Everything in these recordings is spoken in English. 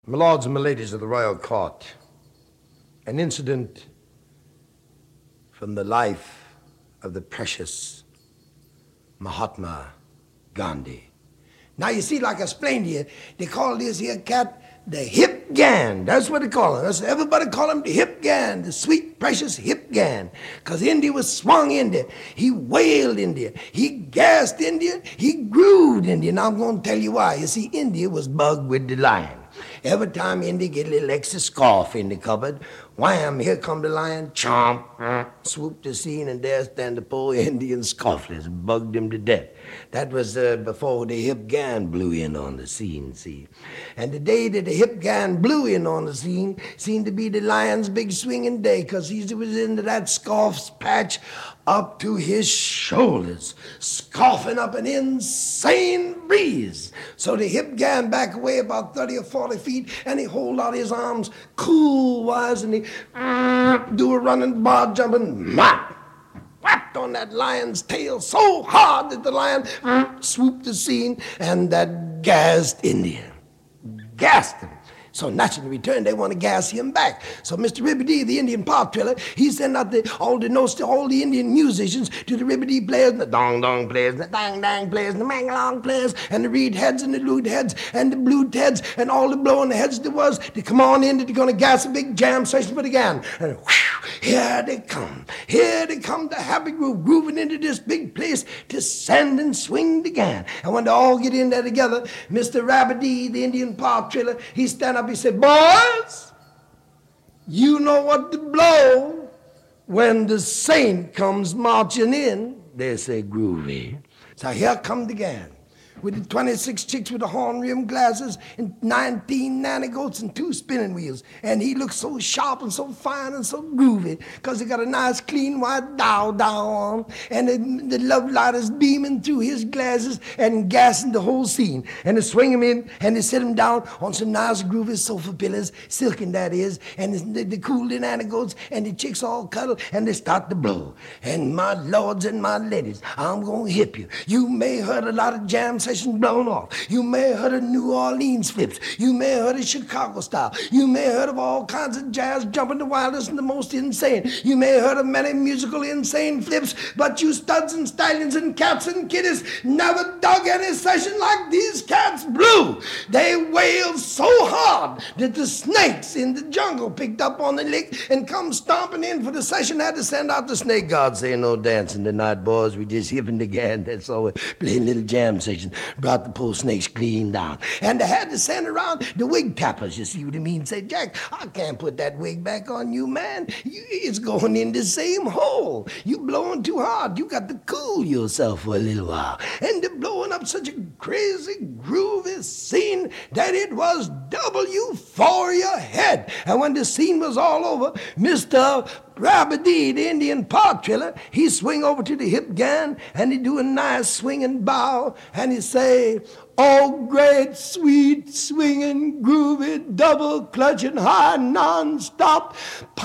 My lords and my ladies of the royal court, an incident from the life of the precious Mahatma Gandhi. Now you see, like I explained to you, they call this here cat the Hip Gan. That's what they call him. That's, everybody call him the Hip Gan, the sweet, precious Hip Gan. Because India was swung India. He wailed India. He gassed India. He grooved India. Now I'm going to tell you why. You see, India was bugged with the lion. Every time Indy get a little extra scarf in the cupboard, wham, here come the lion, chomp, swoop the scene, and there stand the poor Indian scoffless, bugged him to death. That was before the Hip Gan blew in on the scene, see. And the day that the Hip Gan blew in on the scene seemed to be the lion's big swinging day, because he was into that scarf's patch up to his shoulders, scoffing up an insane breeze. So the Hip Gan back away about 30 or 40 feet, and he hold out his arms cool-wise, and he do a running bar jumping, whacked on that lion's tail so hard that the lion swooped the scene, and that gassed India. Gassed him. So naturally, in return, they want to gas him back. So Mr. Ribby, the Indian pop trailer, he sent out all the Indian musicians to the Ribby players, and the dong-dong players, and the dang-dang players, and the mangalong players, and the reed heads, and the lute heads, and the blue heads, and all the blowing heads there was to come on in, that they're going to gas a big jam session for the gan. And whew, here they come. Here they come, the happy groove, grooving into this big place to send and swing the gan. And when they all get in there together, Mr. Rabbity, the Indian pop trailer, he stand up. He said, boys, you know what to blow when the saint comes marching in. They say, groovy. So here come the gang with the 26 chicks with the horn-rimmed glasses and 19 nanny goats and 2 spinning wheels. And he looks so sharp and so fine and so groovy because he got a nice, clean, white dow on. And the love light is beaming through his glasses and gassing the whole scene. And they swing him in and they set him down on some nice, groovy sofa pillows, silken that is, and they cool the nanny goats and the chicks all cuddle and they start to blow. And my lords and my ladies, I'm going to hip you. You may heard a lot of jam sessions blown off. You may have heard of New Orleans flips. You may have heard of Chicago style. You may have heard of all kinds of jazz jumping the wildest and the most insane. You may have heard of many musical insane flips, but you studs and stallions and cats and kitties never dug any session like these cats blew. They wailed so hard that the snakes in the jungle picked up on the lick and come stomping in for the session. Had to send out the snake guard saying, no dancing tonight, boys. We just hipping again. That's all. We're playing little jam session. Brought the poor snakes clean down. And they had to send around the wig tappers, you see what I mean? Say, Jack, I can't put that wig back on you, man. It's going in the same hole. You blowing too hard. You got to cool yourself for a little while. And they're blowing up such a crazy, groovy scene that it was W for your head. And when the scene was all over, Mr. Rabbity, the Indian part trailer, he swing over to the Hip Gan and he do a nice swinging bow and he say, oh, great, sweet, swinging, groovy, double clutching, high, non-stop,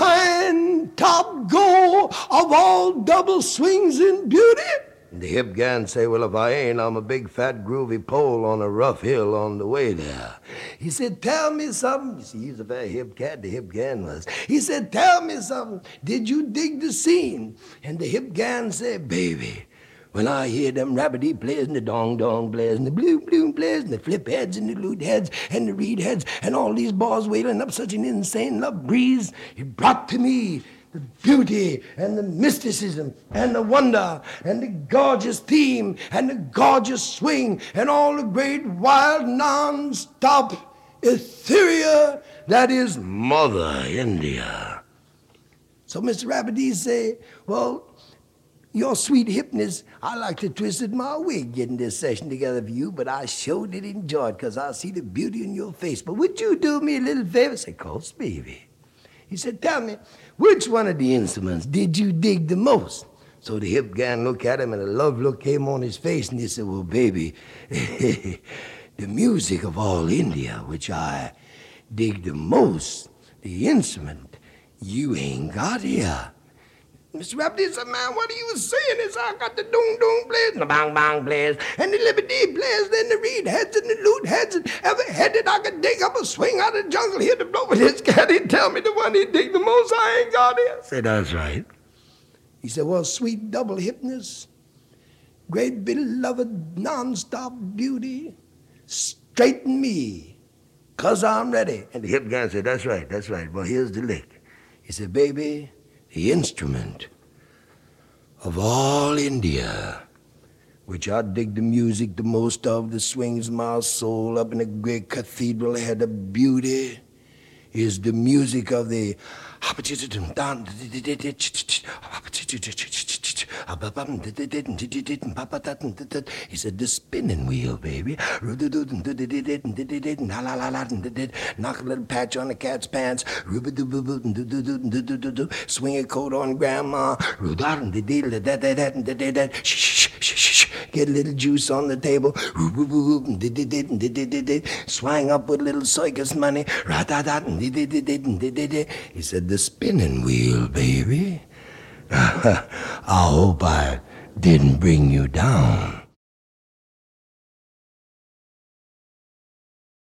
pine top go of all double swings in beauty. The Hip Gan say, well, if I ain't, I'm a big, fat, groovy pole on a rough hill on the way there. He said, tell me something. You see, he's a very hip cat, the Hip Gan was. He said, tell me something. Did you dig the scene? And the Hip Gan said, baby, when I hear them rabbity players and the dong-dong players and the blue players and the flip heads and the lute heads and the reed heads and all these bars wailing up such an insane love breeze, it brought to me the beauty and the mysticism and the wonder and the gorgeous theme and the gorgeous swing and all the great wild non-stop etheria that is Mother India. So Mr. Rabbity say, well, your sweet hipness, I like to twist it my wig getting this session together for you, but I sure did enjoy it because I see the beauty in your face. But would you do me a little favor? Say, course, baby. He said, tell me, which one of the instruments did you dig the most? So the Hip Gan looked at him and a love look came on his face and he said, well, baby, the music of all India, which I dig the most, the instrument you ain't got here. Mr. Rafferty said, man, what are you saying? He said, I got the doom players and the bang players and the liberty players and the reed heads and the lute heads and every head that I could dig up a swing out of the jungle here to blow with his cat. He'd tell me the one he'd dig the most, I ain't got it. I said, that's right. He said, well, sweet double hipness, great beloved non-stop beauty, straighten me, 'cause I'm ready. And the hip guy said, that's right. Well, here's the lick. He said, baby, the instrument of all India, which I dig the music the most of, that swings my soul up in a great cathedral head of beauty, is the music of the... He said, the spinning wheel, baby. Knock a little patch on the cat's pants. Swing a coat on grandma. Get a little juice on the table. Swang up with a little circus money. He said, the spinning wheel, baby. I hope I didn't bring you down.